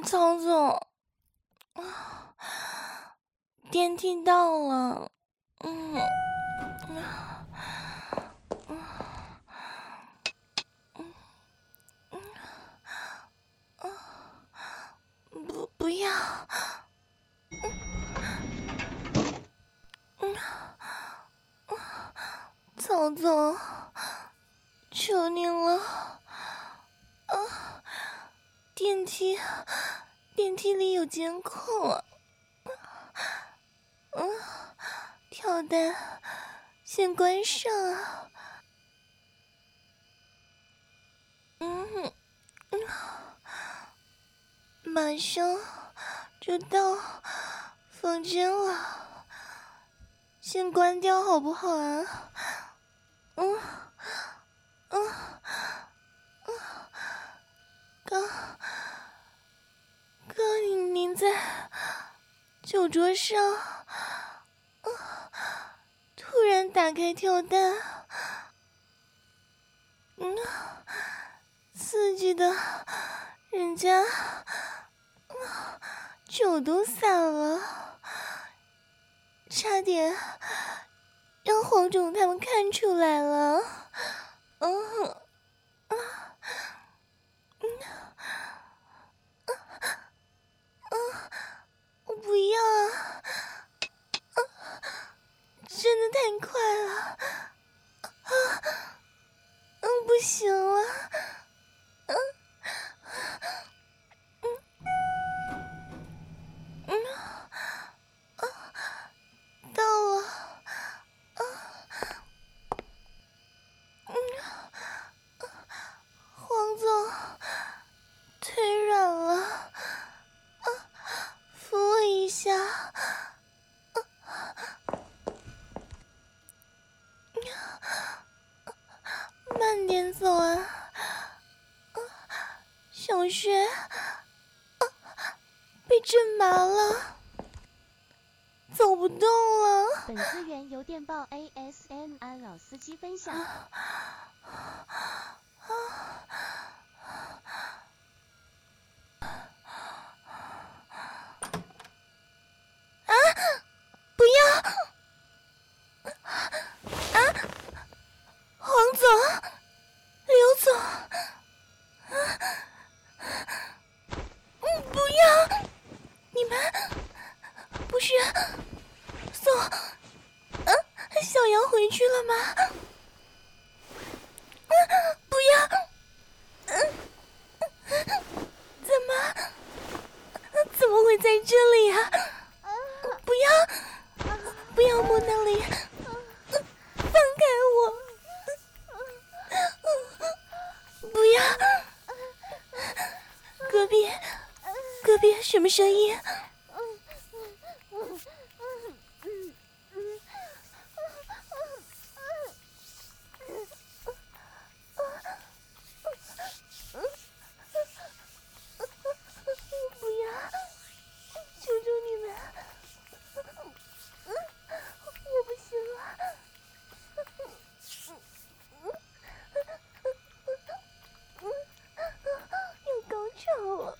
曹总，电梯到了，不要，曹总，求您了，电梯里有监控啊，跳单先关上啊，马上就到房间了，先关掉好不好啊？刚您在酒桌上，突然打开跳蛋，刺激的人家酒都洒了，差点让黄总他们看出来了。我不要啊！真的太快了，不行了，到了，黄总腿软了，扶我一下，慢点走啊，小雪被震麻了，走不动了。 本资源由电报 ASMR 老司机分享。 不要！黄总，刘总，不要！你们不是送小杨回去了吗？不要！怎么会在这里啊？不要摸那里，放开我！不要！隔壁什么声音？不要！求求你们！我不行了，要高潮了，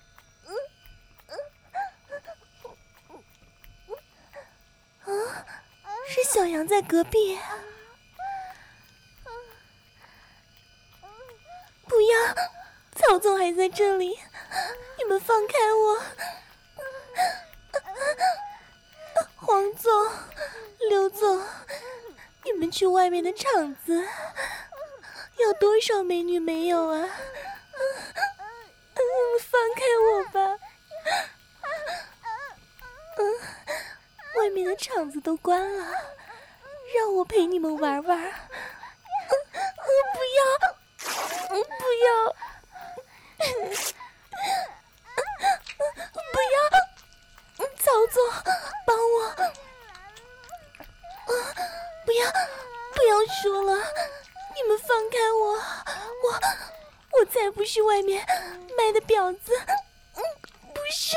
是小杨在隔壁，不要，曹总还在这里，你们放开我，黄总、刘总，你们去外面的场子，有多少美女没有啊？放开我吧！外面的场子都关了，让我陪你们玩玩。不要，不要，不要！曹总，帮我！不要说了，你们放开我！我才不是外面卖的婊子，不是，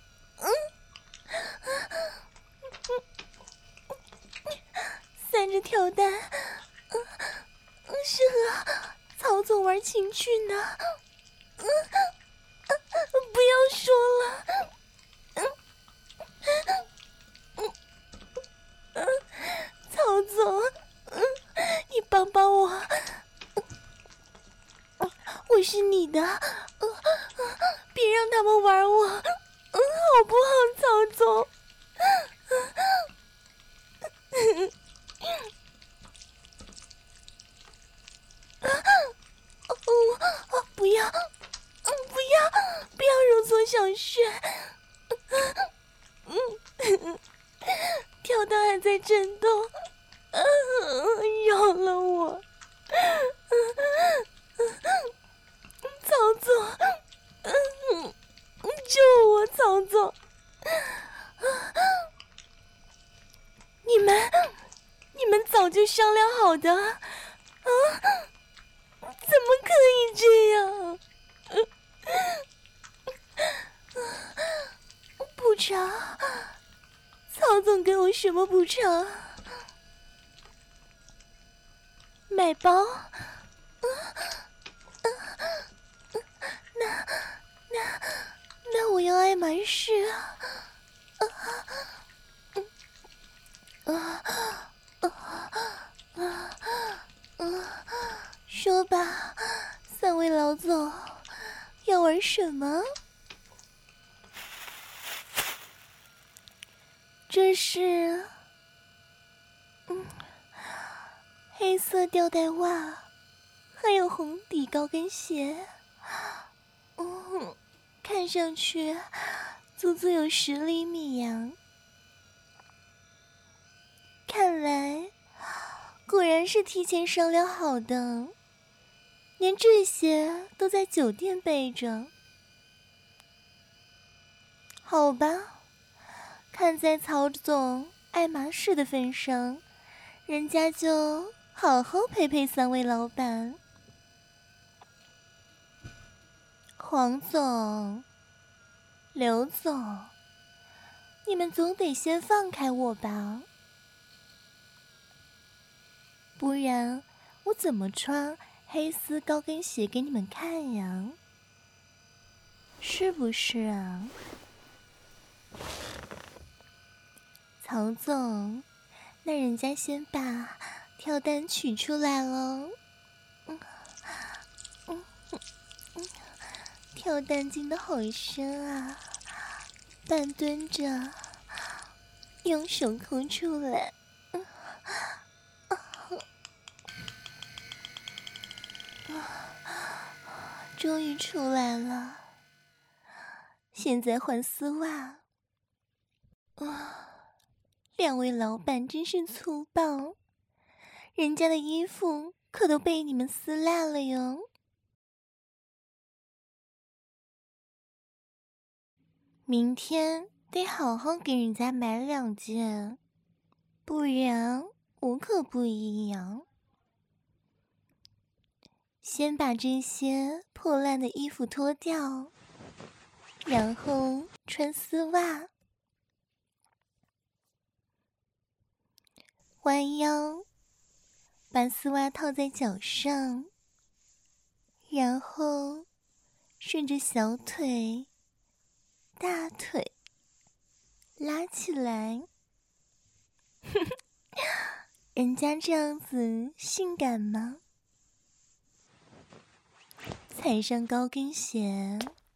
散着跳蛋，是和曹总玩情趣呢，不要说了。曹总，你帮帮我，我是你的，别让他们玩我，好不好，曹总？不要，不要揉搓小穴，跳蛋还在震动，饶了我，曹总，救我，曹总！你们早就商量好的啊？怎么可以这样？补偿？曹总给我什么补偿？买包？那我要爱马仕啊！说吧，三位老总，要玩什么？这是，黑色吊带袜，还有红底高跟鞋，看上去足足有10厘米呀！看来果然是提前商量好的，连这些都在酒店备着。好吧，看在曹总爱马仕的份上，人家就好好陪陪三位老板。黄总，刘总，你们总得先放开我吧，不然我怎么穿黑丝高跟鞋给你们看呀？是不是啊？曹总，那人家先把跳蛋取出来了。跳蛋进的好深啊，半蹲着，用手抠出来。终于出来了，现在换丝袜。两位老板真是粗暴，人家的衣服可都被你们撕烂了哟。明天得好好给人家买2件，不然我可不一样。先把这些破烂的衣服脱掉，然后穿丝袜，弯腰，把丝袜套在脚上，然后顺着小腿、大腿拉起来。人家这样子性感吗？踩上高跟鞋，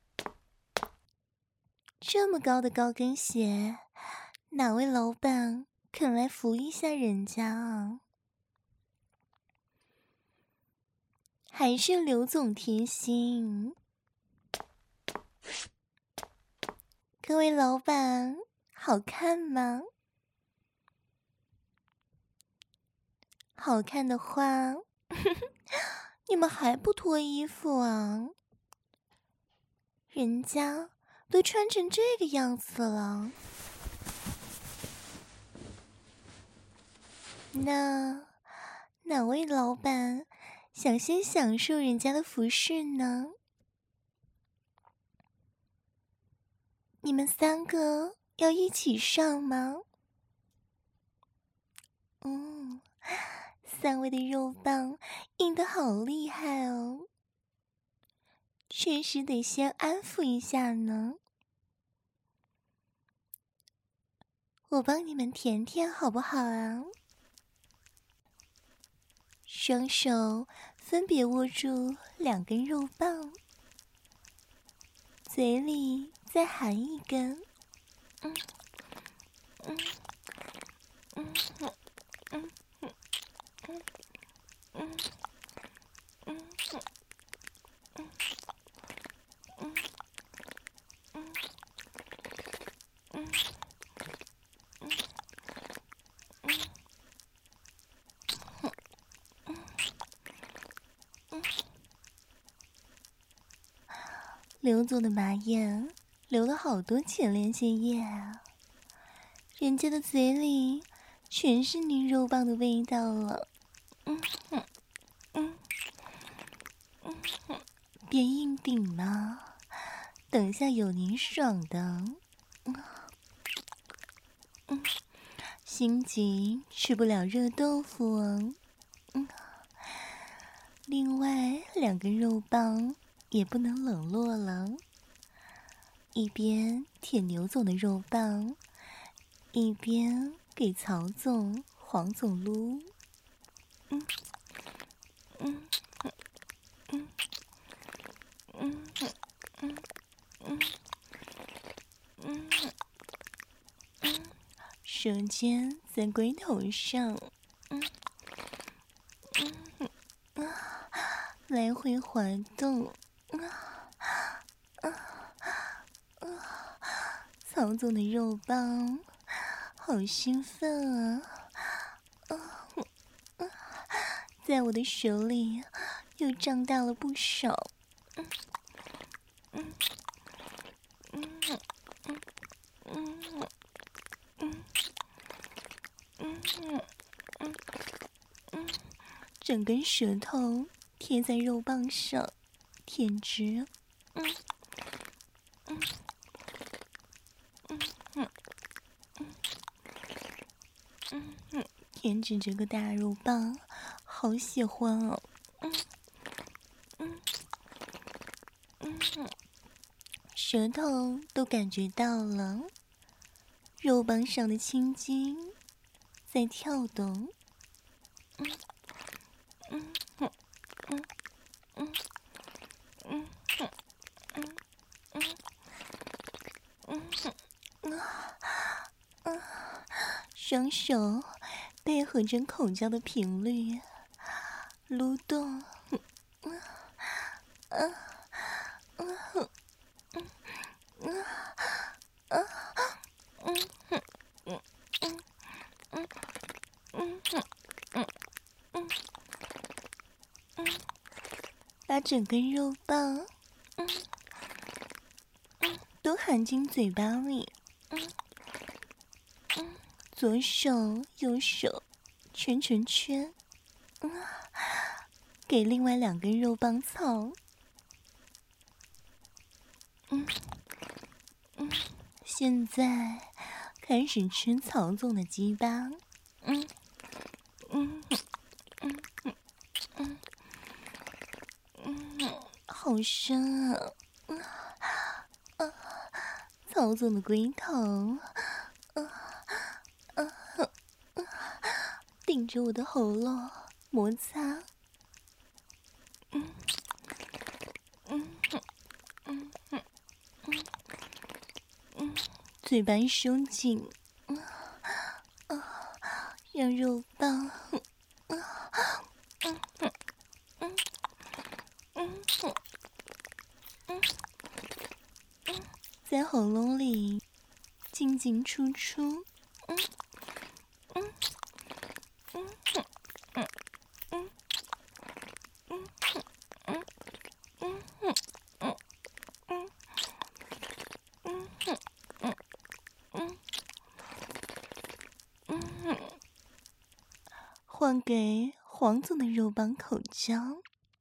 这么高的高跟鞋，哪位老板肯来扶一下人家啊？还是刘总贴心。各位老板，好看吗？好看的话，你们还不脱衣服啊？人家都穿成这个样子了。那哪位老板想先享受人家的服饰呢？你们3个要一起上吗？3位的肉棒硬得好厉害哦，确实得先安抚一下呢。 我帮你们舔舔好不好啊？双手分别握住2根肉棒，嘴里再含1根。刘总的马眼流了好多前列腺液啊，人家的嘴里全是你肉棒的味道了。别硬顶嘛，等下有您爽的。心急吃不了热豆腐啊。另外2根肉棒也不能冷落了，一边舔牛总的肉棒，一边给曹总、黄总撸。舌尖在龟头上，来回滑动。曹总的肉棒好兴奋啊！在我的手里又胀大了不少。整根舌头贴在肉棒上，舔直。舔直这个大肉棒，好喜欢哦。舌头都感觉到了，肉棒上的青筋在跳动。双手配合着口交的频率撸动。把整根肉棒都含进嘴巴里。左手右手圈圈圈，给另外2根肉棒操。现在开始吃曹总的鸡巴。好深啊！曹总的龟头顶着我的喉咙摩擦。嘴巴收紧，让肉棒在喉咙里进进出出。换给黄总的肉棒口交。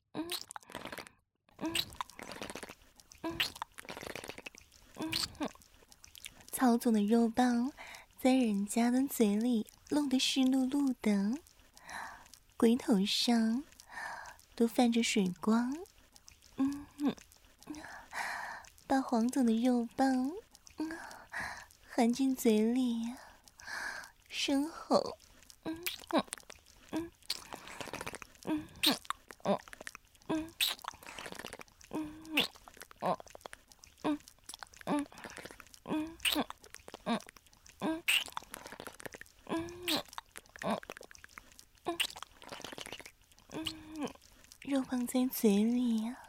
曹总的肉棒在人家的嘴里弄得湿漉漉的，龟头上都泛着水光。把黄总的肉棒含进嘴里， 身后。肉棒在嘴里呀，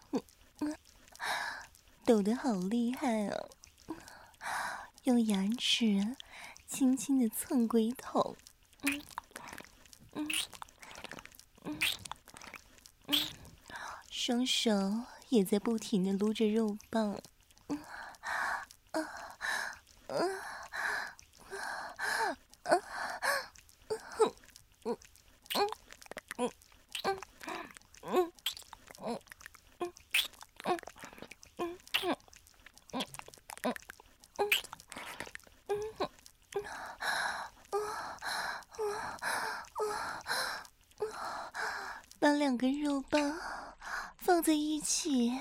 抖得好厉害啊！用牙齿轻轻地蹭龟头，双手也在不停地撸着肉棒。把两根肉棒放在一起，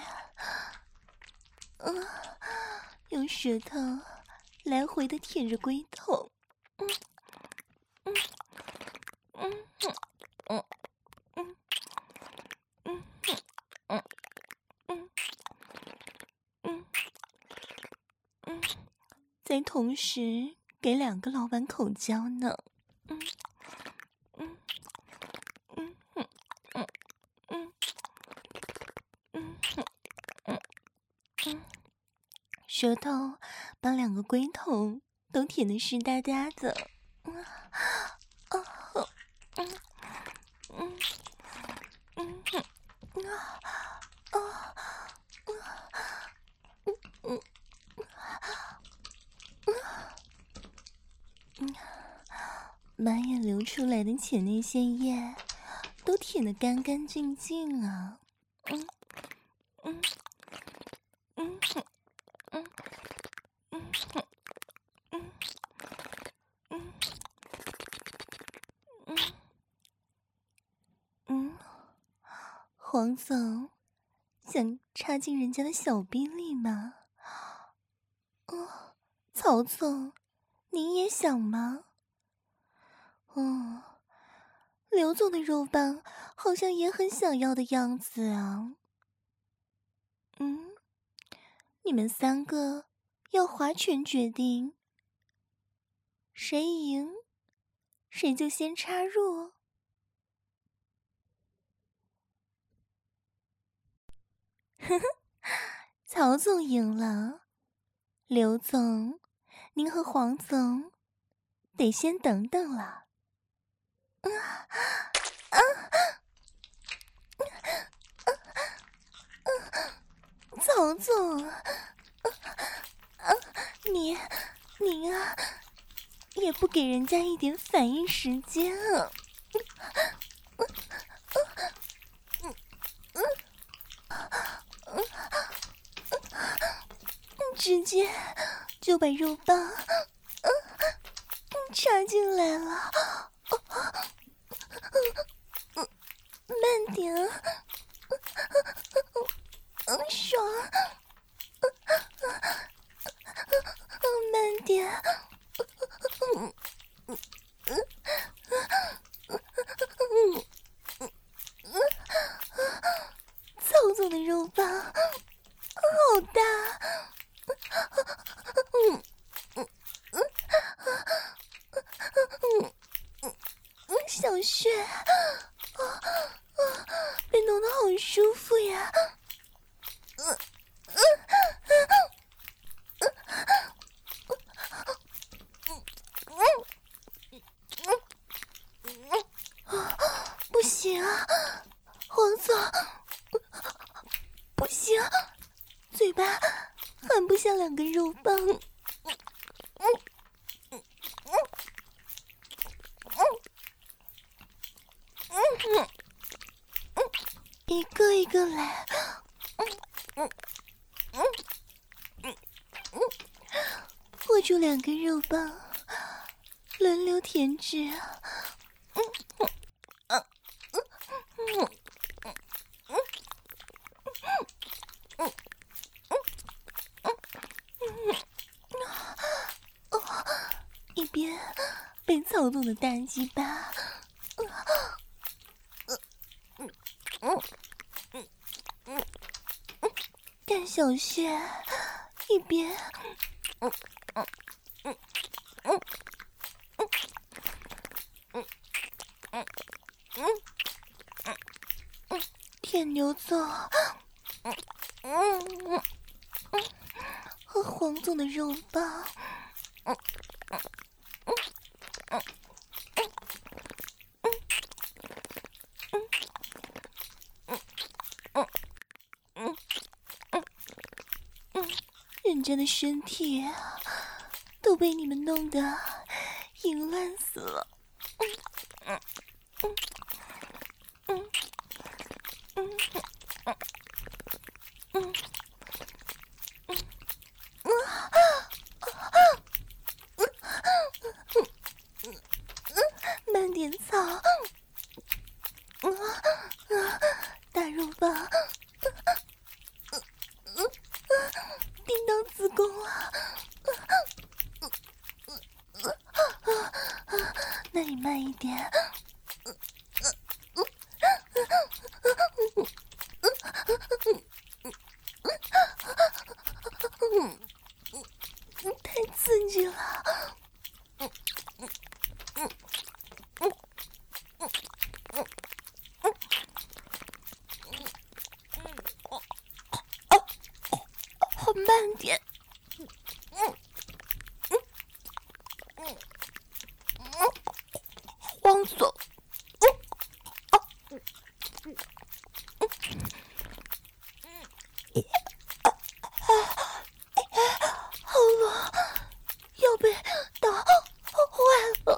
用舌头来回的舔着龟头，在同时给两个老板口交呢。舌头把两个龟头都舔得湿哒哒的。满眼流出来的前列腺液都舔得干干净净啊。黄总想插进人家的小逼里吗？曹总，您也想吗？刘总的肉棒好像也很想要的样子啊。你们三个要划拳决定，谁赢，谁就先插入。曹总赢了，刘总，您和黄总得先等等了。曹总，您啊，也不给人家一点反应时间啊！直接就把肉棒插进来了，慢点，爽，慢点，曹总的肉棒好大。小穴被弄得好舒服呀。不行啊，黄总，不行，嘴巴含不下两根肉棒。一个一个来，握住两根肉棒，轮流舔舐。一边被躁动的大鸡巴，干小穴一边舔牛总和黄总的肉棒，人家的身体都被你们弄得淫乱死了。慢点操，大肉棒顶到子宫了，那你慢一点。太刺激了。慢点。黄总，喉咙要被打坏了。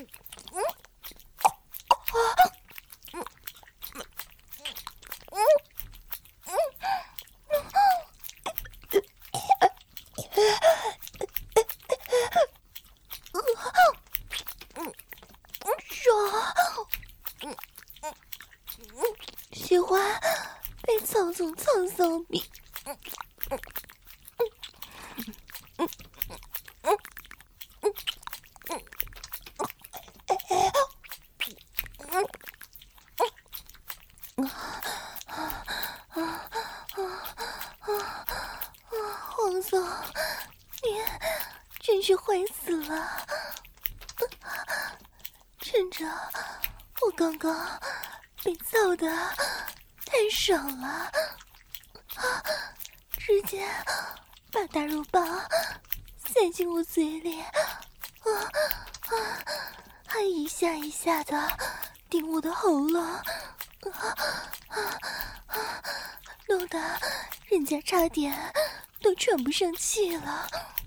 喜欢被曹总操骚逼。黄总，你真是坏死了！趁着我刚刚被操的太爽了，直接把大肉棒塞进我嘴里，还一下一下的顶我的喉咙，弄得人家差点都喘不上气了。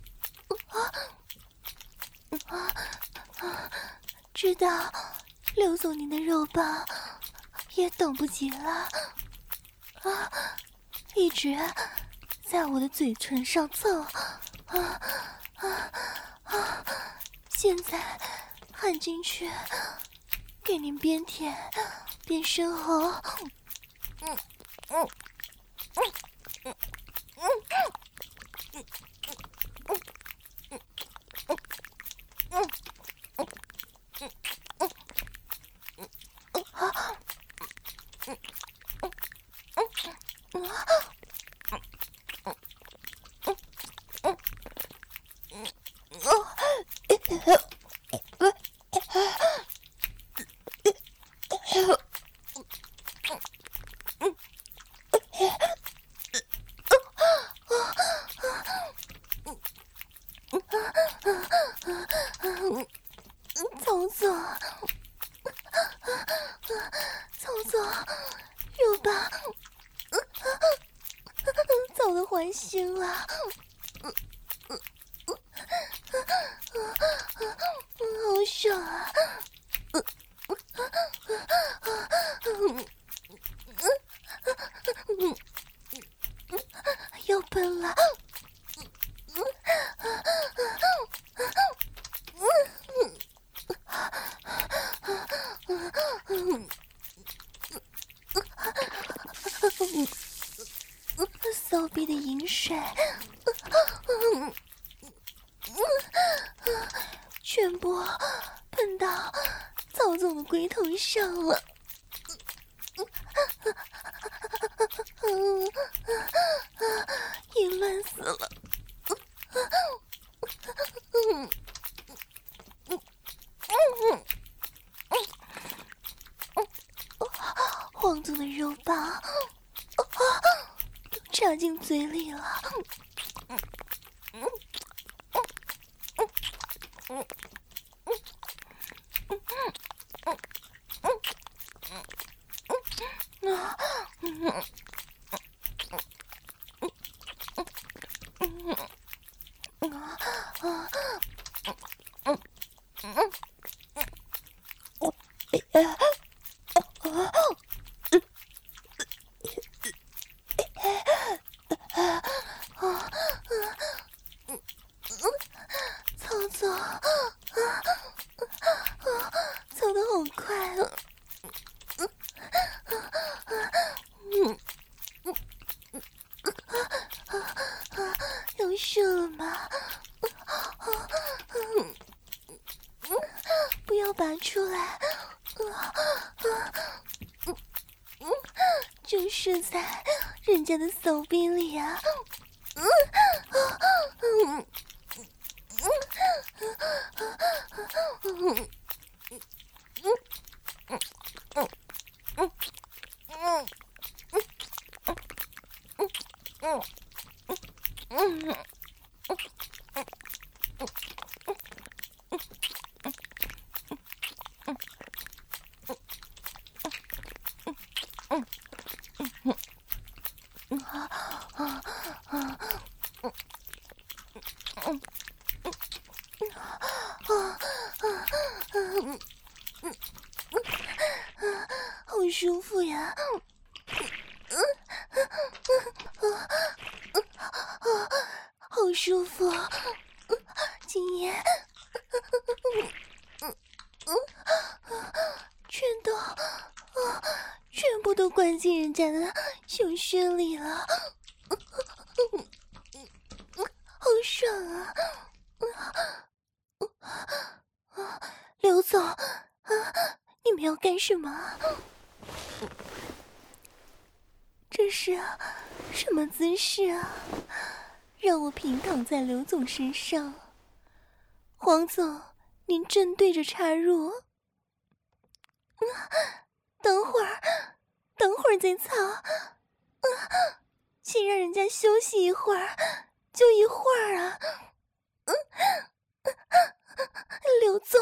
知道刘总您的肉棒也等不及了，一直在我的嘴唇上蹭，现在含进去，给您边舔边深喉。曹总，肉棒早都还心了，好爽啊！要喷了！骚逼的饮水，全部喷总的龟头上了。淫乱死了。黄总的肉棒插进嘴里了。操得好快啊！要射了吗？不要拔出来！就射在人家的手臂里啊！好舒服呀！好舒服，今夜全部都灌进人家的胸穴里了，好爽啊！刘总，你们要干什么？这是什么姿势啊？让我平躺在刘总身上。黄总，您正对着插入。等会儿再操。请让人家休息一会儿，就一会儿啊。刘总，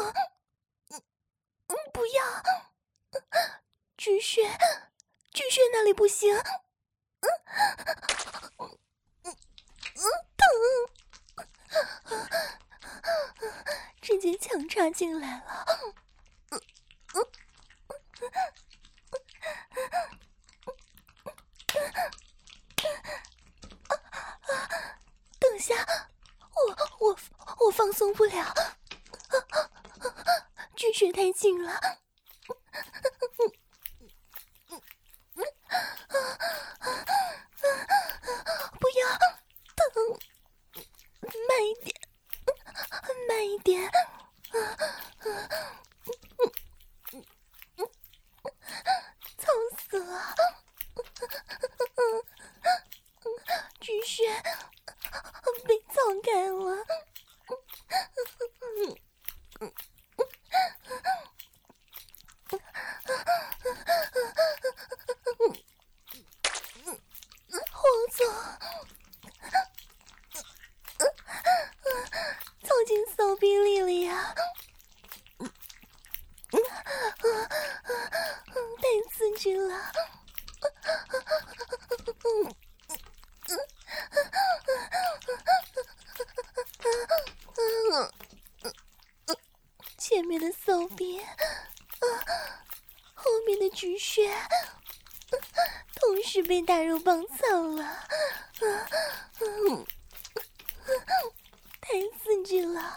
不要，菊穴那里不行。疼，直接强插进来了。等下，我放松不了，菊穴太紧了。不要，疼，慢一点，慢一点。操死了！菊穴被操开了。黄总，操进骚逼里了呀！太刺激了！前面的骚逼，后面的菊穴，同时被大肉棒操了，太刺激了！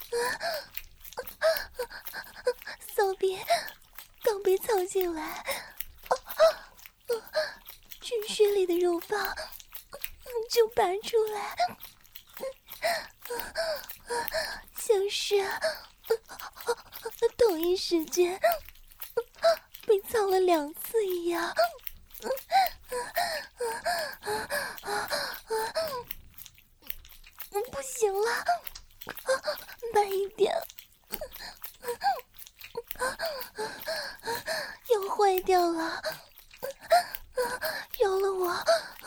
骚逼刚被操进来，菊穴里的肉棒就拔出来，像是同一时间操了2次一样。不行了，慢一点，要坏掉了，饶了我，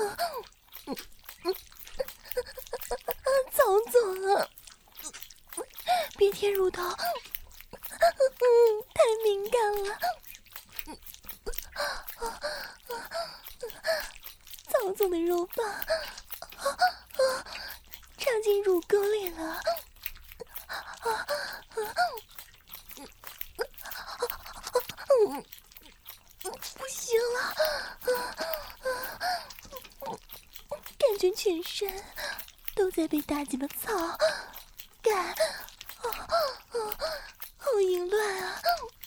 曹总啊，别舔乳头，太敏感了。曹总的肉棒插进乳沟里了，不行了，感觉全身都在被大鸡巴操干，好淫乱啊！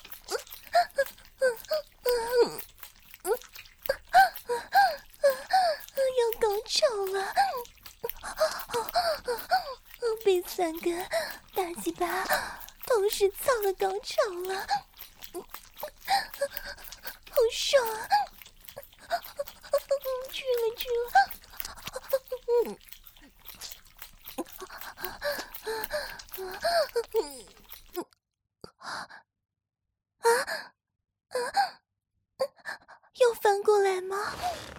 要高潮了，被3根大鸡巴同时操了高潮了，好爽啊！去了，要翻过来吗？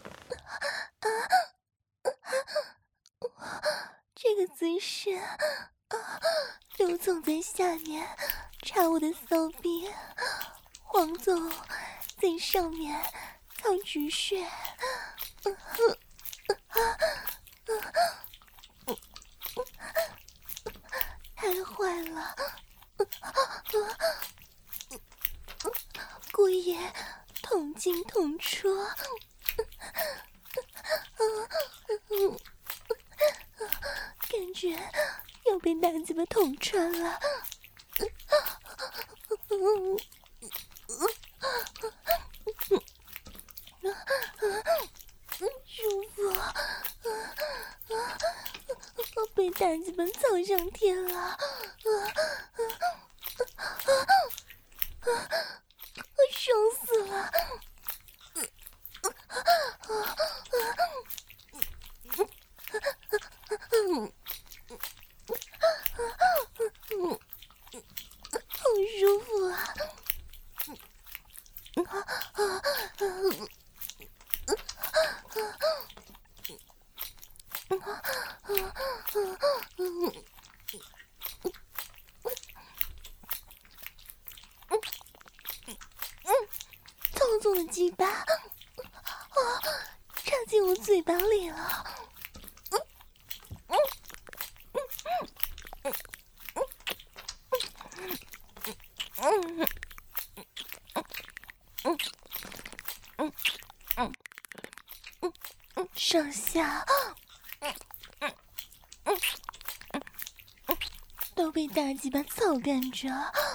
这个姿势，刘总在下面插我的骚逼，黄总在上面操菊穴，太坏了！姑爷捅进捅出，感觉要被大鸡巴捅穿了。舒服，被大鸡巴操上天了，爽死了！好舒服啊！曹总的鸡巴插进我嘴巴里了。上下都被大鸡巴操干着，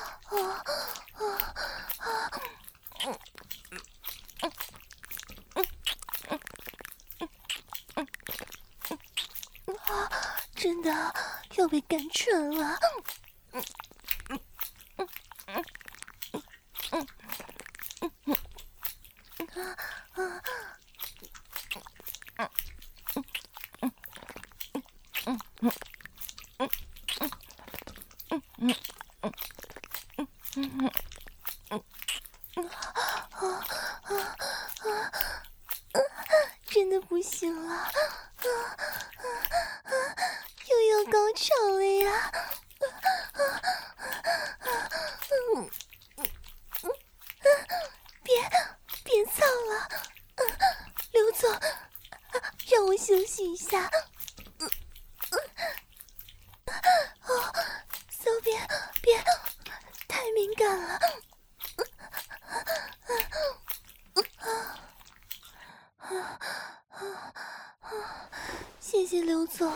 真的要被干穿了。真的不行了，又要高潮了呀！别操了，刘总，让我休息一下。骚别，太敏感了。谢谢刘总。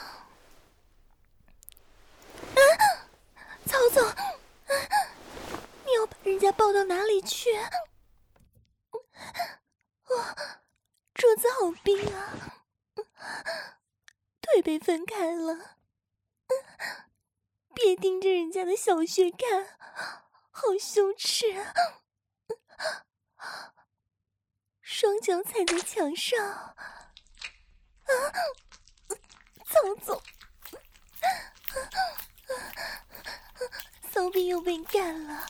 曹总，你要把人家抱到哪里去？桌子好冰啊，腿被分开了，别盯着人家的小穴看，好羞耻啊！ 双脚踩在墙上，操纵，骚逼又被干了，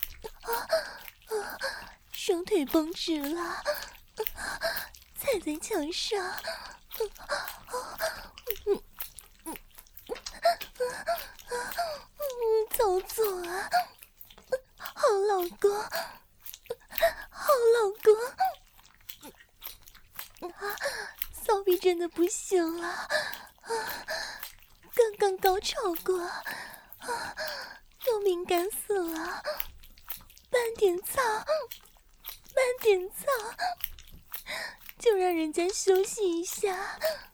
双腿绷直了，踩在墙上，操纵啊！好老公，好老公，骚逼真的不行了，刚刚高潮过，又敏感死了，慢点操，慢点操，就让人家休息一下。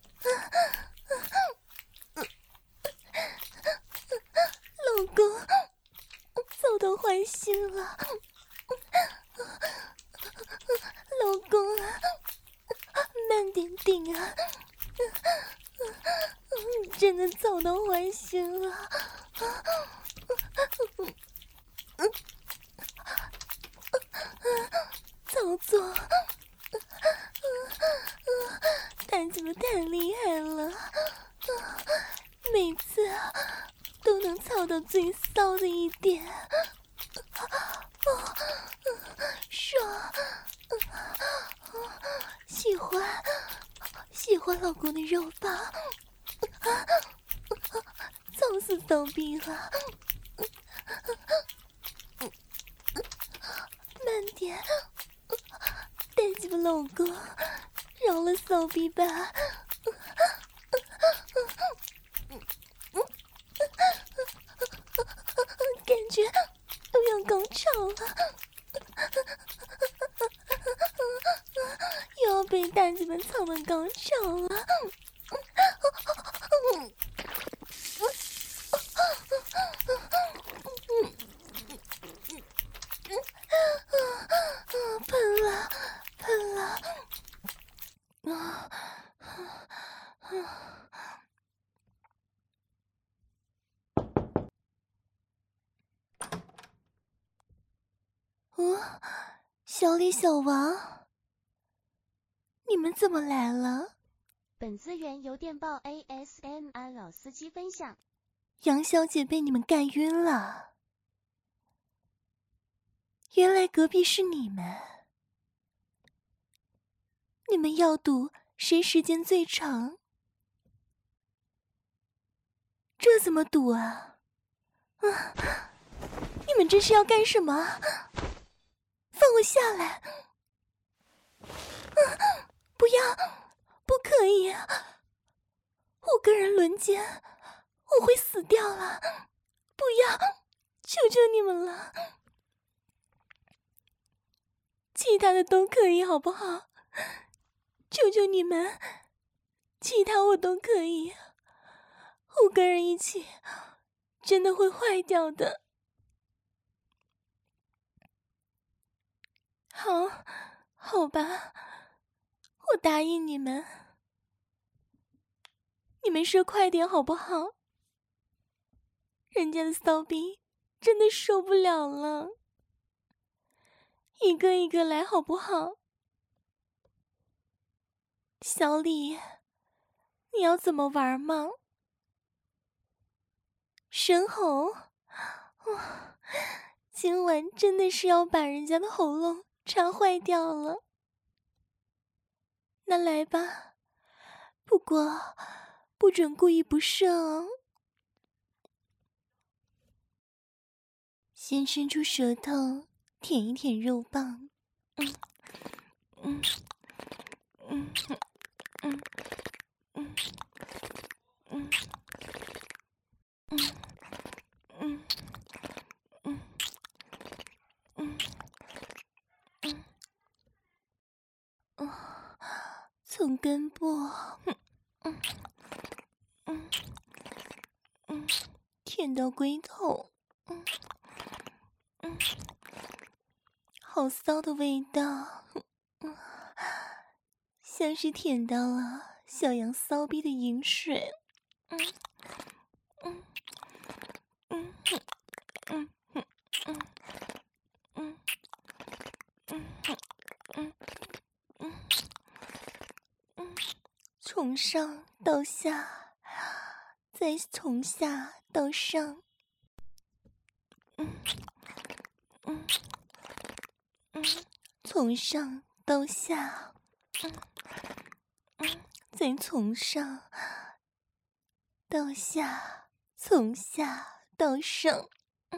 老公，操到坏心了，老公啊，慢点顶啊，真的操到坏心了，操作，蛋怎么太厉害了，每次都能操到最骚的一点，爽，喜欢老公的肉棒，操死骚逼了，慢点，带鸡巴老公，饶了骚逼吧。感觉都要高潮了，又要被大鸡巴操的高潮了。喷了，喷了，小李、小王，你们怎么来了？ 本资源由电报 ASMR 老司机分享。 杨小姐被你们干晕了，原来隔壁是你们。你们要赌谁时间最长？这怎么赌啊？你们这是要干什么？放我下来！不要，不可以！5个人轮奸，我会死掉了！不要，求求你们了！其他的都可以，好不好？求求你们，其他我都可以。5个人一起，真的会坏掉的。好吧，我答应你们。你们说快点好不好？人家的骚逼真的受不了了，一个一个来好不好？小李，你要怎么玩吗？深喉，今晚真的是要把人家的喉咙插坏掉了。那来吧，不过不准故意不射哦。先伸出舌头舔一舔肉棒，从根部，舔到龟头，好骚的味道，像是舔到了小羊骚逼的饮水， 从上到下，再从下到上，从上到下，再从上到下，从下到上，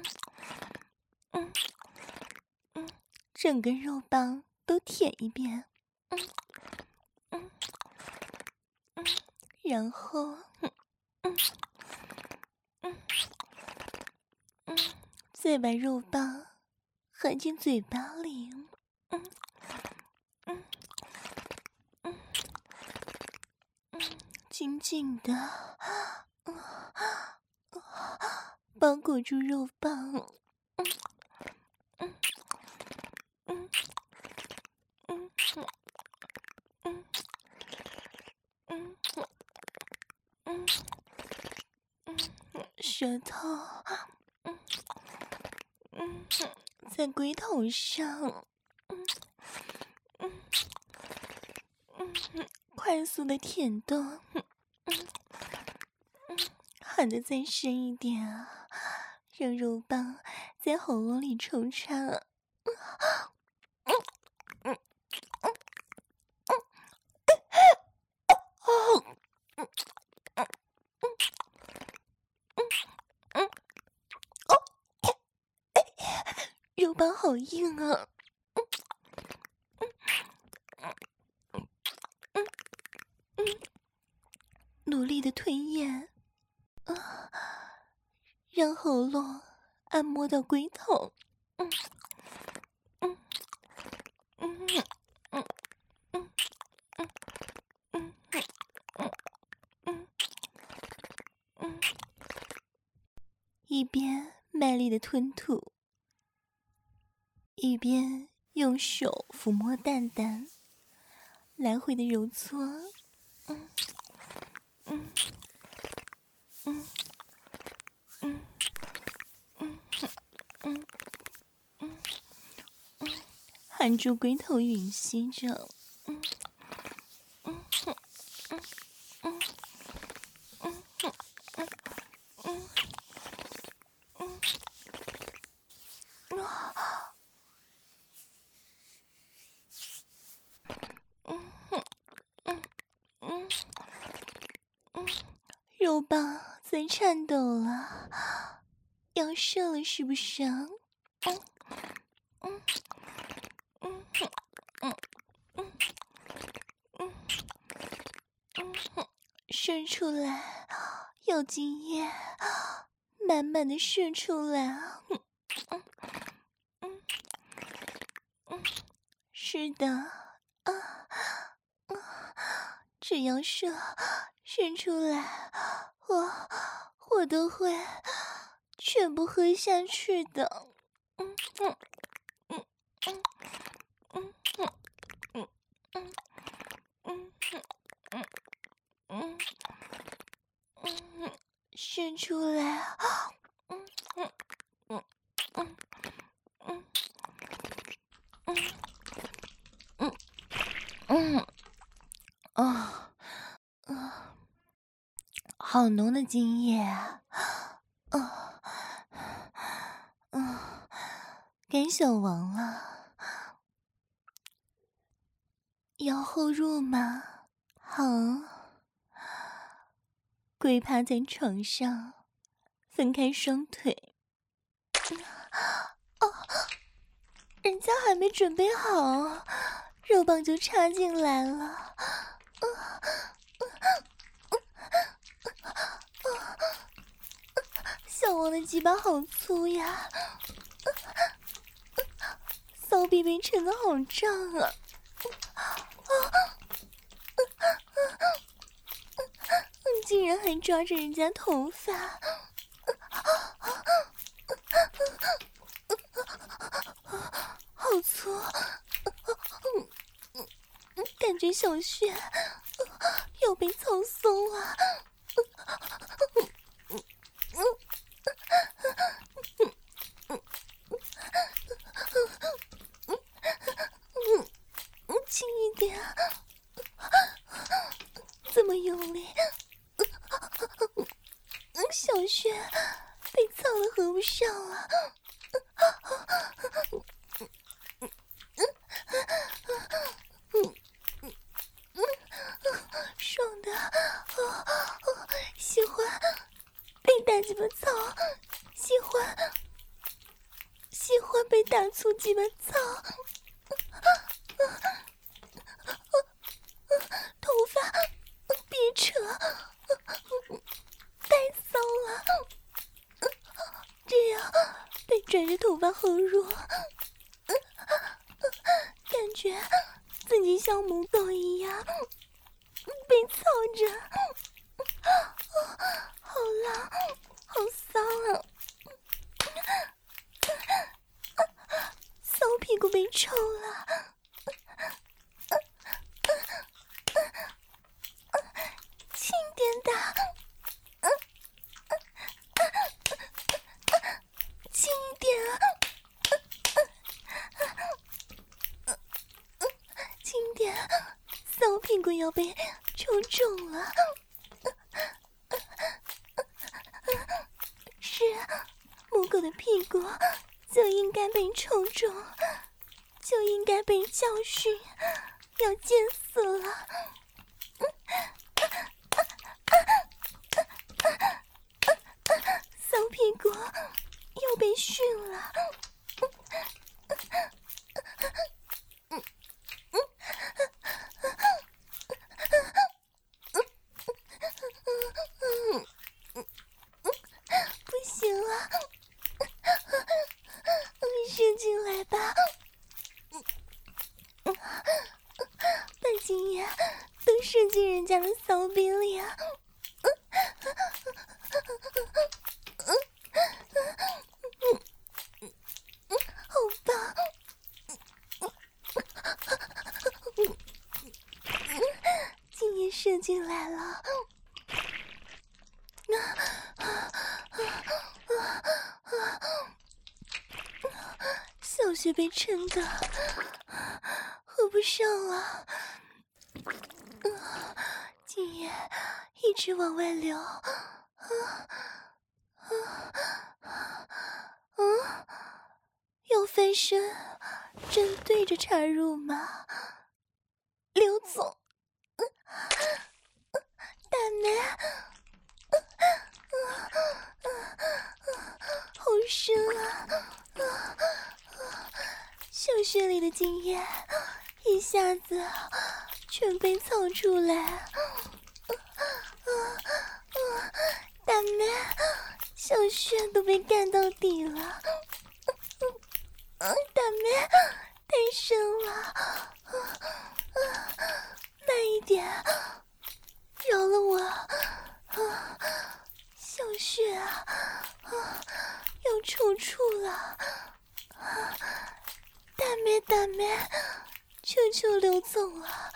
整个肉棒都舔一遍，然后，再把肉棒含进嘴巴里，紧紧的包裹住肉棒，舌头在龟头上快速的舔动，含得再深一点啊，让肉棒在喉咙里抽插。肉棒好硬啊！努力的吞咽，让喉咙按摩到龟头。一边卖力的吞吐，一边用手抚摸蛋蛋，来回的揉搓，含住龟头吮吸着，肉棒在颤抖了，要射了是不是啊？射出来，有经验，满满的射出来。是的，只要射出来，我都会全部喝下去的。射出来，好浓的精液啊！该小王了，要后入吗？好。跪趴在床上，分开双腿。人家还没准备好，肉棒就插进来了。小王的鸡巴好粗呀，骚逼被撑得好胀啊！竟然还抓着人家头发，好粗，感觉小穴要被操松了。轻一点，怎穴被操得合不上了。爽的，喜欢被大鸡巴操，喜欢被大粗鸡巴操。头发别扯，太骚了。这样被拽着头发后入，感觉自己像母狗一样被操着，好浪，好骚啊！骚屁股被抽了。轻点打，轻一点啊！轻点，骚屁股要被抽中了。是，母狗的屁股就应该被抽中，就应该被教训，要贱死了。骚屁股又被训了。不行了，射进来吧，把精液都射进人家的骚逼里啊！好棒！精液射进来了。小穴被撑的合不上了，精液一直往外流。要翻身正对着插入吗？刘总，大妹，好深啊！小穴里的精液一下子全被操出来。大妹，小穴都被干到底了。大妹，太深了，慢一点，饶了我。小穴啊，要抽搐了。大妹，求求刘总了，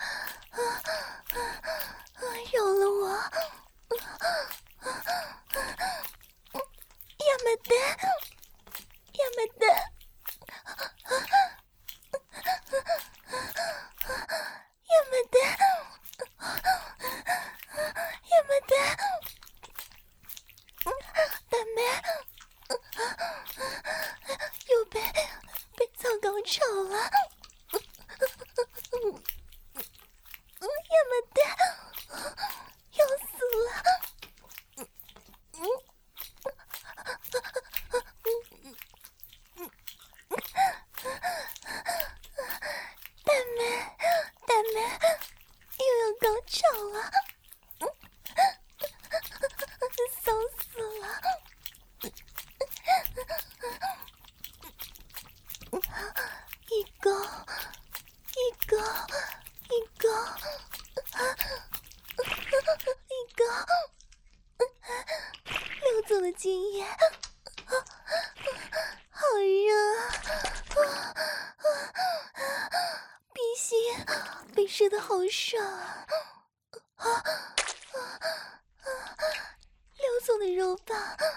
饶了我。亚麻得，大妹又被操高潮了。亚麻得要死了。大妹又要高潮了，骚死了。一高，刘总的经验好热啊！鼻息被射得好爽啊！刘总的肉棒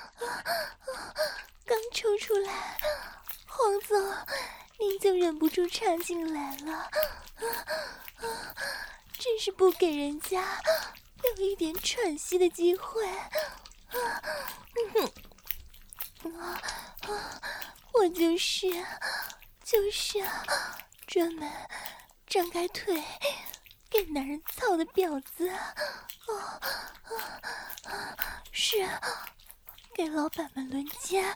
刚抽出来，黄总您就忍不住插进来了，真是不给人家留一点喘息的机会。 我就是专门张开腿给男人操的婊子。是给老板们轮奸，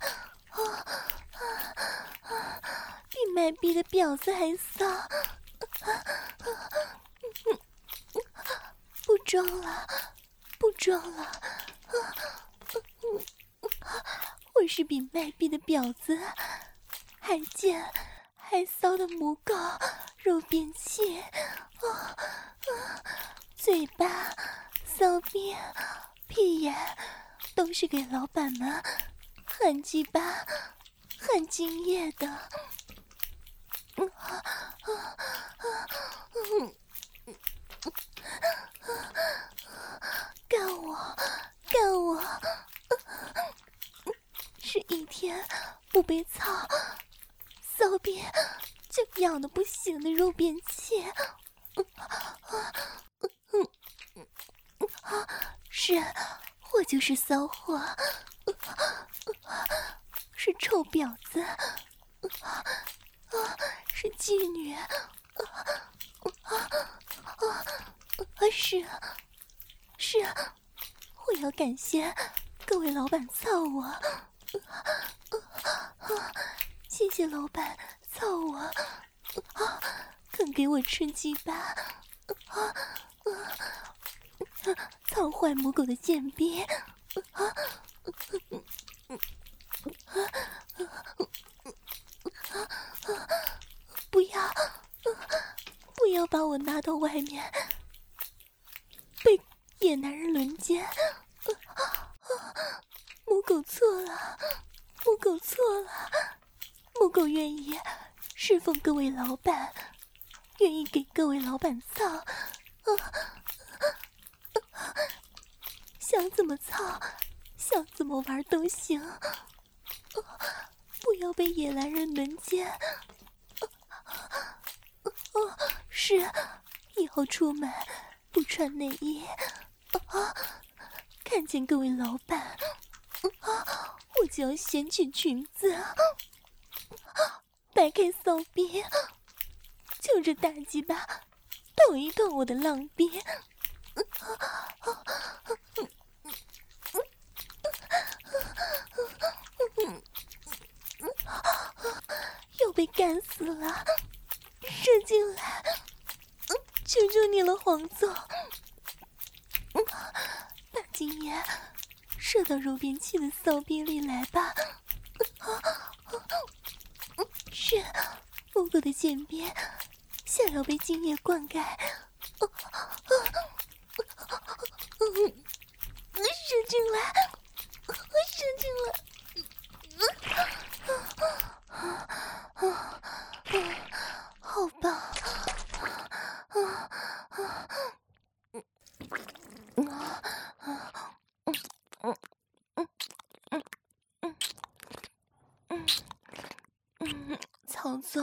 比卖逼的婊子还骚。不装了，不装了，我是比卖逼的婊子还贱还骚的母狗肉便器。嘴巴、骚逼、屁眼都是给老板们喊鸡巴、喊精液的。干我，干我！是一天不被操，骚逼就痒的不行的肉便器。是，我就是骚货，是臭婊子，是妓女，是，我要感谢各位老板操我，谢谢老板操我，肯给我吃鸡巴，操坏母狗的贱逼。不要把我拿到外面被野男人轮奸。母狗错了，母狗错了，母狗愿意侍奉各位老板，愿意给各位老板操。想怎么操，想怎么玩都行，不要被野男人轮奸。是，以后出门不穿内衣，看见各位老板，我就要掀起裙子，摆开骚逼，就着大鸡巴捅一捅我的浪逼。又被干死了，射进来，求求你了，黄总，把精液射到肉便器的骚逼里来吧。是，母狗的贱逼想要被精液灌溉，射进来，射进来。好棒！曹总，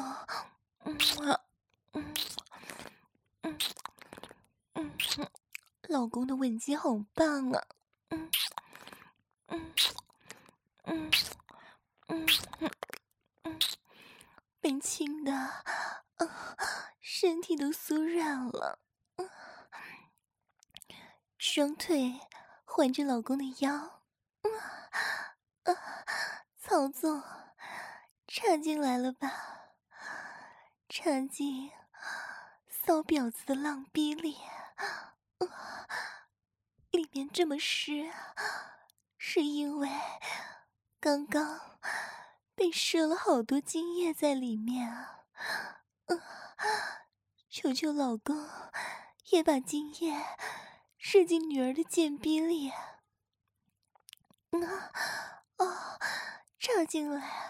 老公的吻技好棒啊！被亲的，身体都酥软了。双腿环着老公的腰，曹总，插进来了吧？插进骚婊子的浪逼里，里面这么湿，是因为刚刚被射了好多精液在里面啊！求求老公也把精液射进女儿的贱逼里。插进来。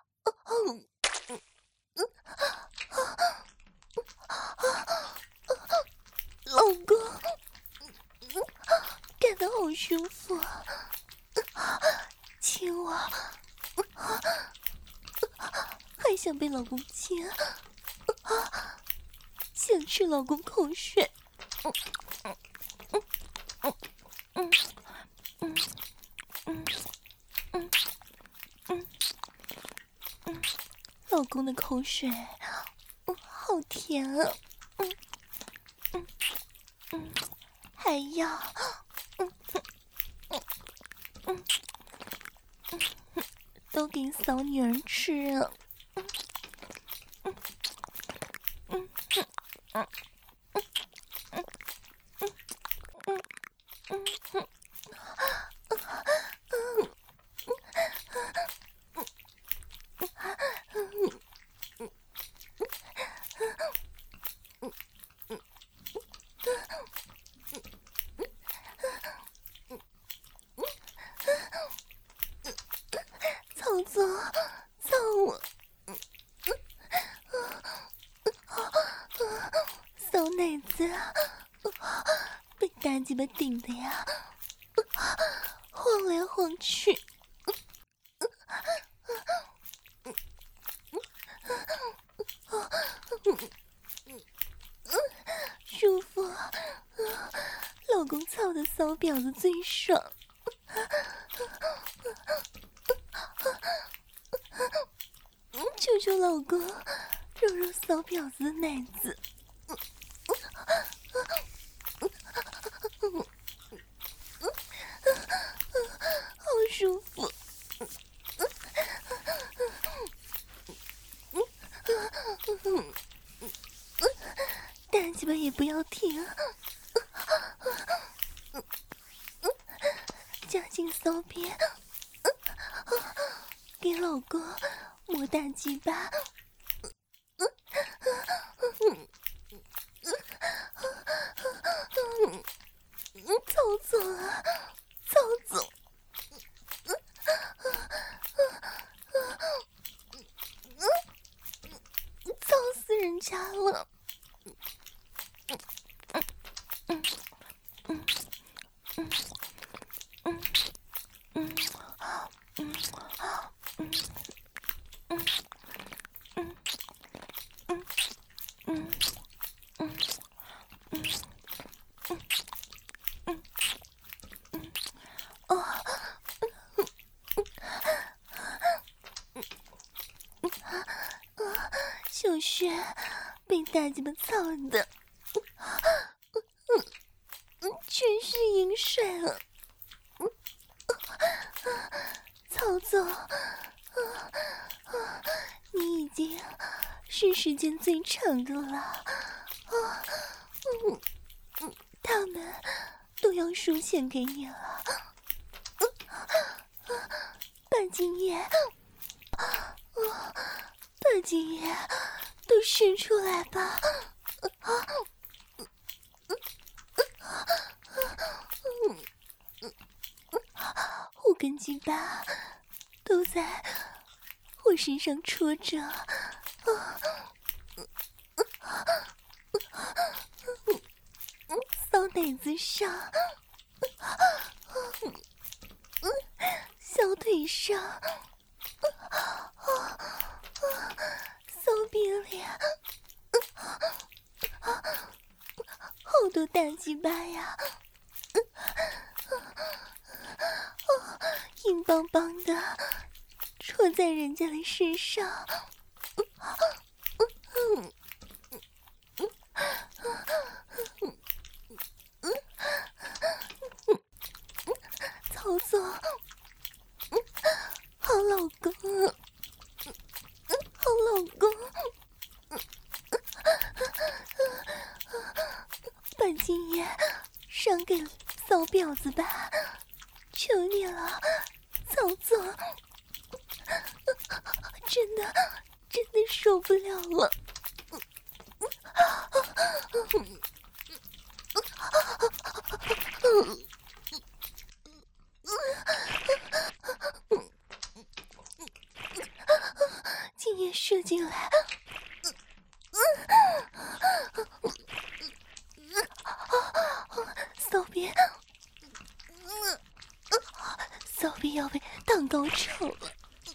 老公，干得好舒服，亲我，还想被老公亲，想吃老公口水。 公的口水，好甜啊！还要，都给骚女儿吃啊！操作，操我！骚奶子被大鸡巴顶的呀，晃来晃去。舒服，老公操的骚婊子最爽。求求老公揉揉骚婊子的奶子。好舒服。大鸡巴也不要停，夹紧骚边，给老公摸大鸡巴。操作啊，操作！操死人家了！小轩被大鸡巴操的，全是饮水啊！操作，你已经是时间最长的了，他们都要输钱给你了，把精液，把精液都伸出来吧！5根鸡巴都在我身上戳着，骚奶子上，小腿上，骚逼脸，好多大鸡巴呀！硬邦邦的戳在人家的身上，操作，好老公，好老公，把精液上给骚婊子吧，求你了，操作，真的受不了了。精液射进来，骚逼，骚逼要被荡高潮了。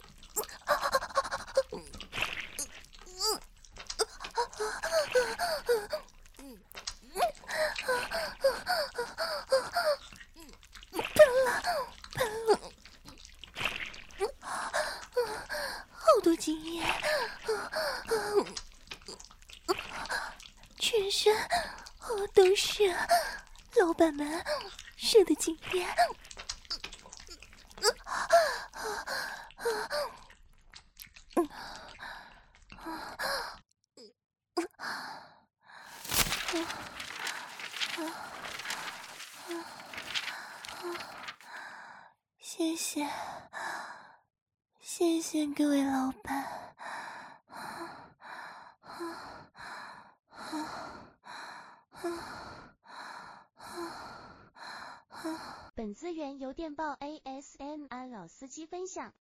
喷了，好多精液， 老板们射得紧烈。谢谢，谢谢各位老板。 本资源由电报 ASMR 老司机分享。